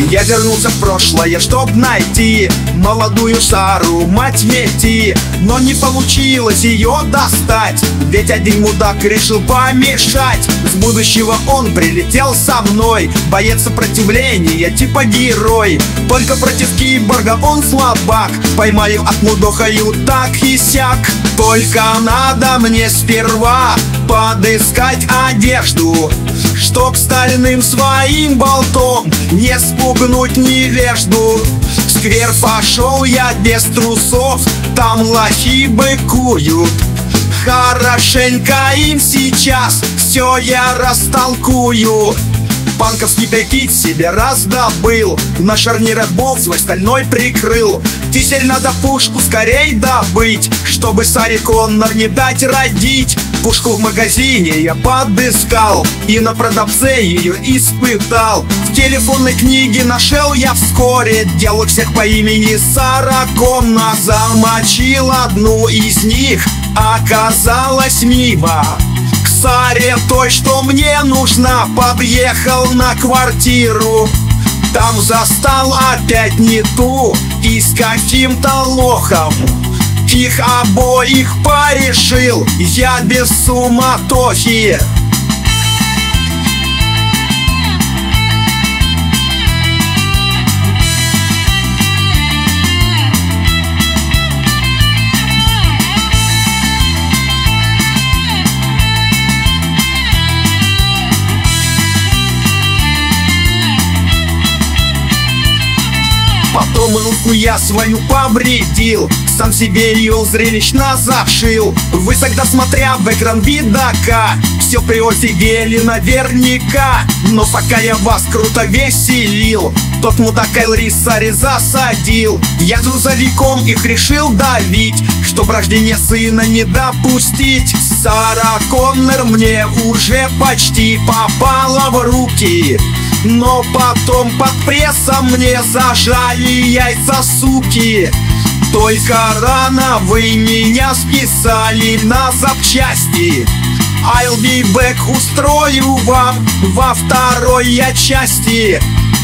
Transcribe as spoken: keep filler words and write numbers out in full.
Я вернулся в прошлое, чтоб найти молодую Сару, мать Мети. Но не получилось ее достать, ведь один мудак решил помешать. С будущего он прилетел со мной, боец сопротивления, типа герой. Только против киборга он слабак, поймаю, отмудохаю так и сяк. Только надо мне сперва подыскать одежду, чтоб стальным своим болтом не спугнуть невежду. В сквер пошел я без трусов, там лохи быкуют. Хорошенько им сейчас все я растолкую. Панковский прикид себе раздобыл, на шарнирах болт свой стальной прикрыл. Теперь надо пушку скорей добыть, чтобы Саре Коннор не дать родить. Пушку в магазине я подыскал и на продавце ее испытал. В телефонной книге нашел я вскоре девок всех по имени Сара Коннор. Замочил одну из них, оказалась мимо. К Саре той, что мне нужна, подъехал на квартиру. Там застал опять не ту и с каким-то лохом. Их обоих порешил я без суматохи. Потом руку я свою повредил, сам себе ее зрелищно зашил. Вы тогда, смотря в экран видока, все приофигели наверняка. Но пока я вас круто веселил, тот мудак Элри Саре засадил. Я грузовиком их решил давить, чтоб рождение сына не допустить. Сара Коннор мне уже почти попала в руки, но потом под прессом мне зажали яйца, суки. Только рано вы меня списали на запчасти. I'll be back устрою вам во второй я части.